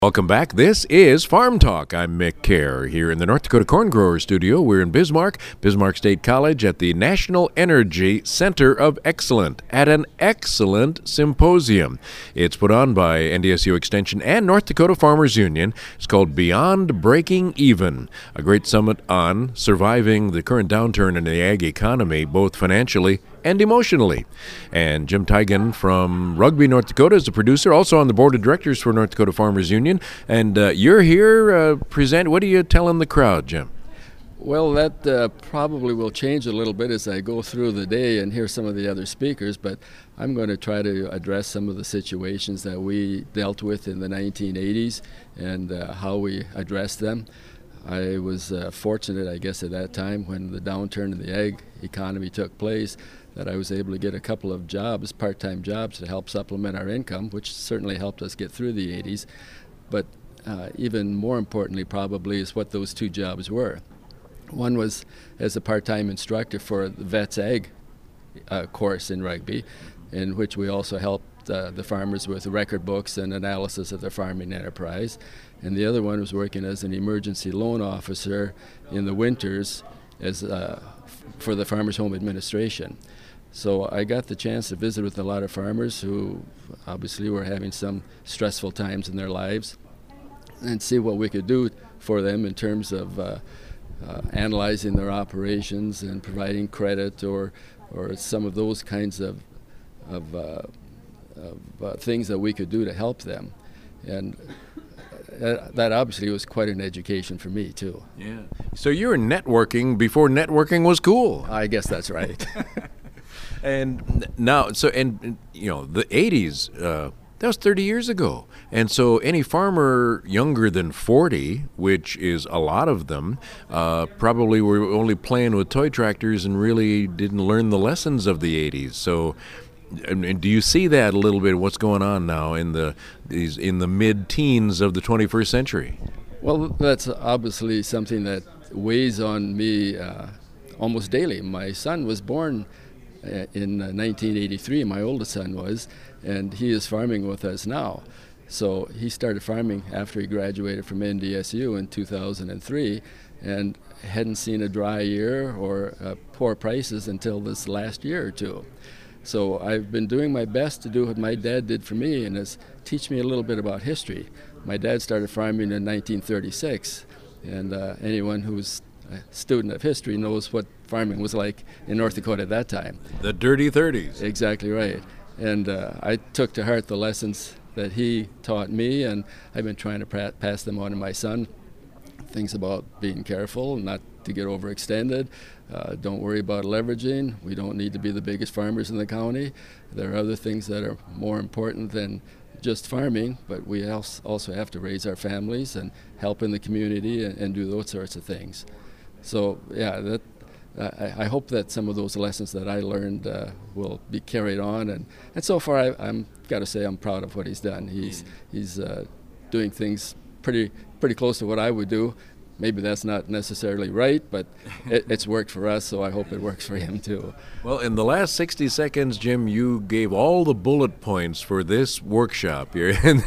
Welcome back. This is Farm Talk. I'm Mick Kerr here in the North Dakota Corn Grower Studio. We're in Bismarck State College at the National Energy Center of Excellence at an excellent symposium. It's put on by NDSU Extension and North Dakota Farmers Union. It's called Beyond Breaking Even, a great summit on surviving the current downturn in the ag economy, both financially and emotionally. And Jim Teigen from Rugby, North Dakota is the producer, also on the board of directors for North Dakota Farmers Union. And you're here present. What are you telling the crowd, Jim? Well, that probably will change a little bit as I go through the day and hear some of the other speakers, but I'm going to try to address some of the situations that we dealt with in the 1980s and how we addressed them. I was fortunate, I guess, at that time when the downturn in the ag economy took place, that I was able to get a couple of jobs, part-time jobs, to help supplement our income, which certainly helped us get through the 80s. But even more importantly probably is what those two jobs were. One was as a part-time instructor for the Vets Ag course in Rugby, in which we also helped the farmers with record books and analysis of their farming enterprise. And the other one was working as an emergency loan officer in the winters as for the Farmers Home Administration. So I got the chance to visit with a lot of farmers who obviously were having some stressful times in their lives and see what we could do for them in terms of analyzing their operations and providing credit or some of those kinds of things that we could do to help them. And that obviously was quite an education for me too. Yeah. So you were networking before networking was cool. I guess that's right. And now, the 80s, that was 30 years ago. And so any farmer younger than 40, which is a lot of them, probably were only playing with toy tractors and really didn't learn the lessons of the 80s. So do you see that a little bit, what's going on now in the mid-teens of the 21st century? Well, that's obviously something that weighs on me almost daily. My son was born in 1983, my oldest son was, and he is farming with us now. So he started farming after he graduated from NDSU in 2003 and hadn't seen a dry year or poor prices until this last year or two. So I've been doing my best to do what my dad did for me, and is teach me a little bit about history. My dad started farming in 1936, and anyone who's a student of history knows what farming was like in North Dakota at that time. The dirty 30s. Exactly right. And I took to heart the lessons that he taught me, and I've been trying to pass them on to my son. Things about being careful, not to get overextended. Don't worry about leveraging. We don't need to be the biggest farmers in the county. There are other things that are more important than just farming, but we also have to raise our families and help in the community and do those sorts of things. So yeah, I hope that some of those lessons that I learned will be carried on, and so far I'm got to say I'm proud of what he's done. He's doing things pretty close to what I would do. Maybe that's not necessarily right, but it's worked for us, so I hope it works for him too. Well, in the last 60 seconds, Jim, you gave all the bullet points for this workshop here, and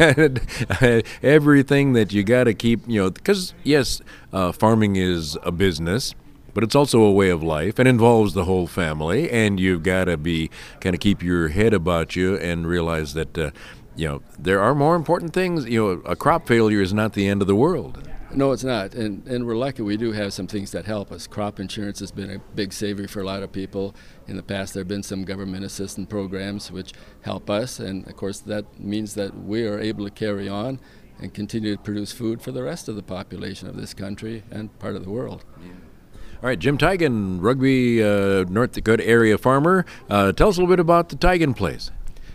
everything that you got to keep, because yes, farming is a business, but it's also a way of life and involves the whole family, and you've got to be kind of keep your head about you and realize that there are more important things. A crop failure is not the end of the world. No, it's not, and we're lucky we do have some things that help us. Crop insurance has been a big savior for a lot of people. In the past there have been some government assistance programs which help us, and of course that means that we are able to carry on and continue to produce food for the rest of the population of this country and part of the world. Yeah. All right, Jim Teigen, Rugby, North Dakota area farmer. Tell us a little bit about the Teigen place.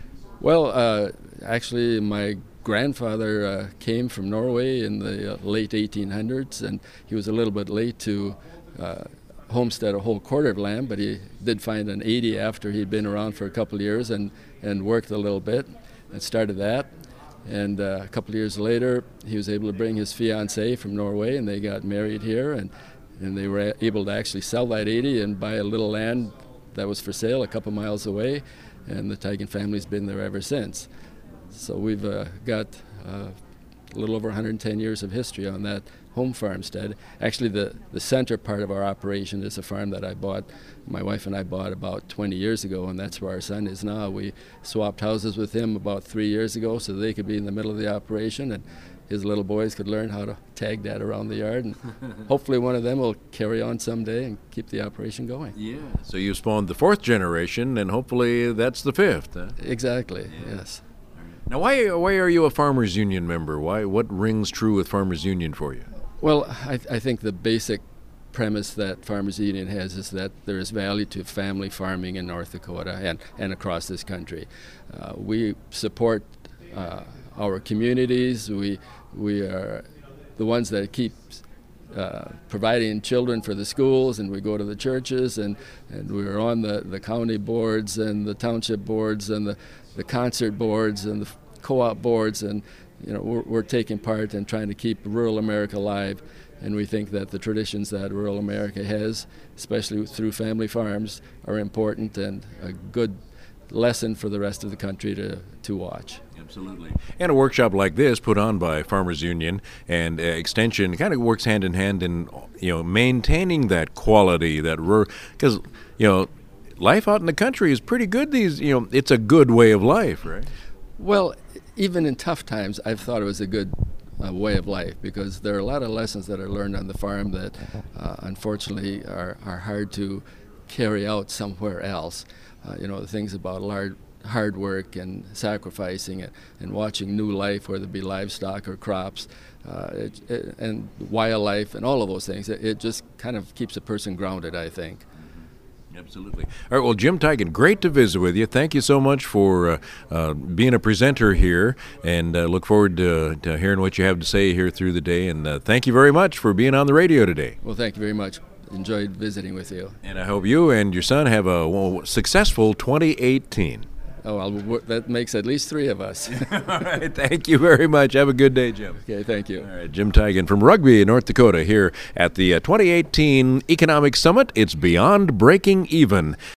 Well, actually my grandfather came from Norway in the late 1800s, and he was a little bit late to homestead a whole quarter of land, but he did find an 80 after he'd been around for a couple of years and worked a little bit and started that. And a couple of years later, he was able to bring his fiancée from Norway, and they got married here, and they were able to actually sell that 80 and buy a little land that was for sale a couple miles away, and the Teigen family's been there ever since. So we've got a little over 110 years of history on that home farmstead. Actually, the center part of our operation is a farm that my wife and I bought about 20 years ago, and that's where our son is now. We swapped houses with him about 3 years ago so they could be in the middle of the operation, and his little boys could learn how to tag that around the yard, and hopefully one of them will carry on someday and keep the operation going. Yeah. So you spawned the fourth generation, and hopefully that's the fifth. Huh? Exactly, yes. Now, why are you a Farmers Union member? What rings true with Farmers Union for you? Well, I think the basic premise that Farmers Union has is that there is value to family farming in North Dakota and across this country. We support our communities. We are the ones that keep providing children for the schools, and we go to the churches, and we're on the county boards and the township boards and the concert boards and the co-op boards, and we're taking part in trying to keep rural America alive. And we think that the traditions that rural America has, especially through family farms, are important and a good lesson for the rest of the country to watch. Absolutely. And a workshop like this put on by Farmers Union and Extension kind of works hand in hand in maintaining that quality, because life out in the country is pretty good. It's a good way of life, right? Well, even in tough times, I've thought it was a good way of life, because there are a lot of lessons that are learned on the farm that unfortunately are hard to carry out somewhere else. The things about hard work and sacrificing it and watching new life, whether it be livestock or crops, and wildlife and all of those things. It just kind of keeps a person grounded, I think. Absolutely. All right, well, Jim Teigen, great to visit with you. Thank you so much for being a presenter here, and look forward to hearing what you have to say here through the day. And thank you very much for being on the radio today. Well, thank you very much. Enjoyed visiting with you. And I hope you and your son have a successful 2018. Oh, well, that makes at least three of us. All right, thank you very much. Have a good day, Jim. Okay, thank you. All right, Jim Teigen from Rugby, North Dakota, here at the 2018 Economic Summit. It's Beyond Breaking Even.